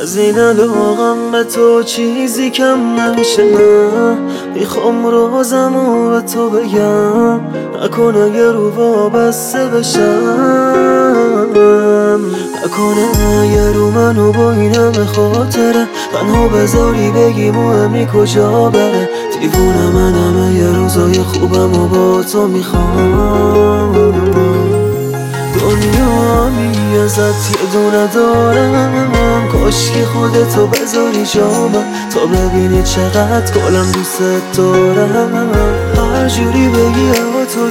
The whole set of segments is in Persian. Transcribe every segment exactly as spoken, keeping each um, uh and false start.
از این علاقم به تو چیزی کم نمیشه. نه میخوام رازمو به تو بگم، نکنه یه رو وابسته بشم، نکنه یه رو منو با این همه خاطره تنها بذاری بگی مهمی کجا بره. دیوونه منم یه روزای خوبم و با تو میخوام، دنیا همی ازت یه دونه دارم، کاشکی خودتو بذاری جامم تا ببینی چقدر کلم دوست دارم. هر جوری بگی اما تو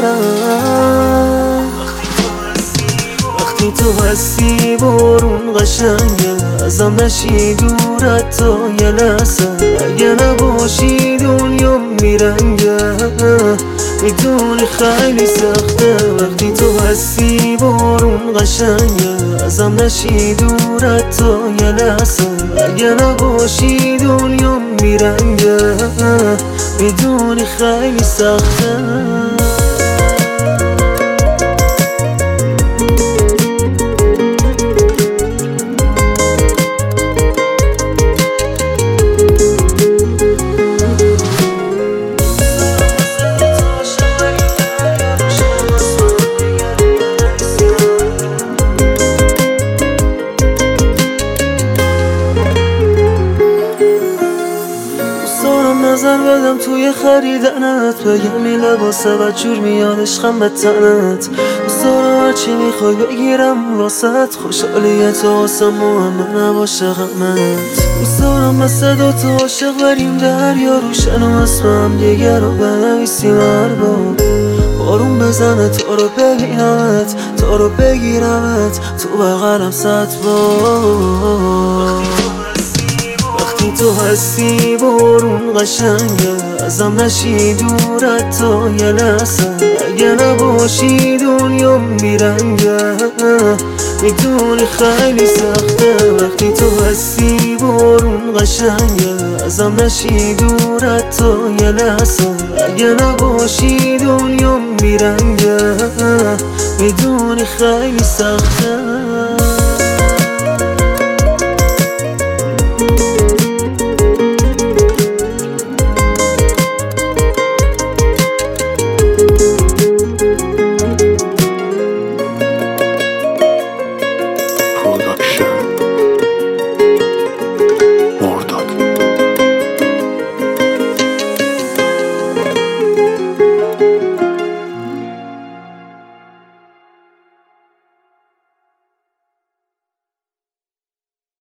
دارم. وقتی تو هستی بارون قشنگه، ازم نشی دورت تا یه لحظه. اگه نباشی دنیا میرنگه، میدونی خیلی سخته. وقتی تو هستی بارون قشنگه، ازم نشی دورت تا یه لحظه. اگه نباشی دنیا میرنگه، میدونی خیلی سخته. نظر بدم توی خریدنت، بگم این لباسه و جور میاد عشقم به تنت. دوست دارم هرچی میخوای بگیرم واسط، خوشحالیت واسم مهمه نباشه غمت. دوست دارم مثل دوتا عاشق بریم دریا، روشن و اسمم دیگه رو بنویسیم هر بار. بارون بزنه تا رو ببینمت، تا رو بگیرمت تو بغلم صد بار. تو هستی بارون قشنگه، ازم نشی دورت تا یه لحظه. اگه نباشی دنیا میرنگه، میدونی خیلی سخته. وقتی تو هستی بارون قشنگه، ازم نشی دورت تا یه لحظه. اگه نباشی دنیا میرنگه، میدونی خیلی سخته.